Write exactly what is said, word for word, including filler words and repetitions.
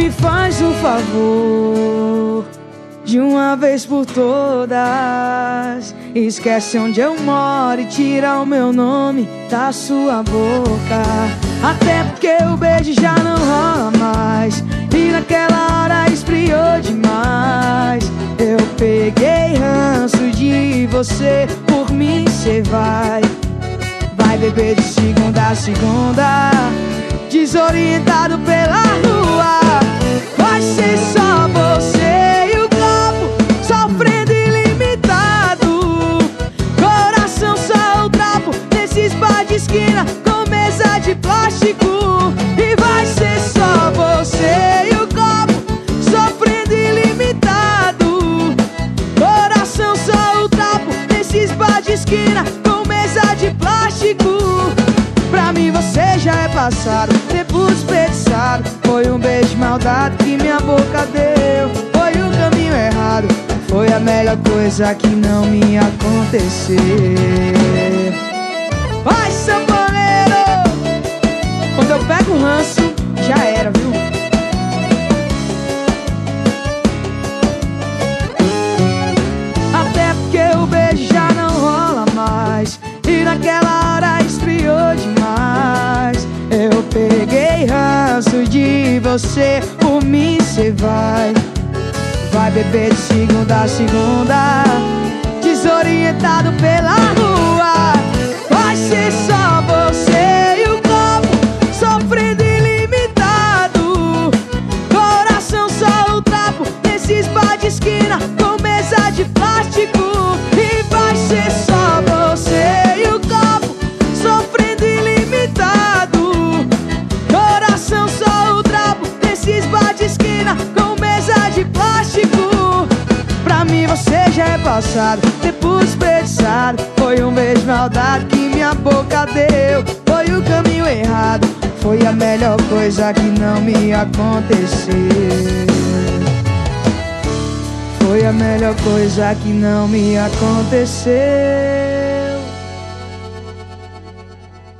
me faz um favor, de uma vez por todas, esquece onde eu moro e tira o meu nome da sua boca. Até porque o beijo já não rola mais, e naquela hora esfriou demais. Eu peguei ranço de você, por mim cê vai Vai beber de segunda a segunda, desorientado pela rua. Vai ser só você e o copo, sofrendo ilimitado. Coração só o trapo, nesses bar de esquina com mesa de plástico. E vai ser só você e o copo, sofrendo ilimitado. Coração só o trapo, nesses bar de esquina com mesa de plástico. Pra mim você já é passado, tempo desperdiçado. Foi um beijo de maldade que minha boca deu, foi o caminho errado, foi a melhor coisa que não me aconteceu. Vai, sanfoneiro! Quando eu pego o ranço, já era, viu? Até porque o beijo já não rola mais, e naquela hora esfriou demais. Eu peguei ranço de você, por mim cê vai Vai beber de segunda a segunda, desorientado pela rua. Vai ser só você e o copo, sofrendo ilimitado. Coração só o trapo, nesses bar de esquina com mesa de plástico. E vai ser só você e o copo, sofrendo ilimitado. Coração só o trapo, nesses bar de esquina com mesa de plástico. Pra mim você já é passado, tempo desperdiçado. Foi um beijo de maldade que minha boca deu, foi o caminho errado, foi a melhor coisa que não me aconteceu. Foi a melhor coisa que não me aconteceu.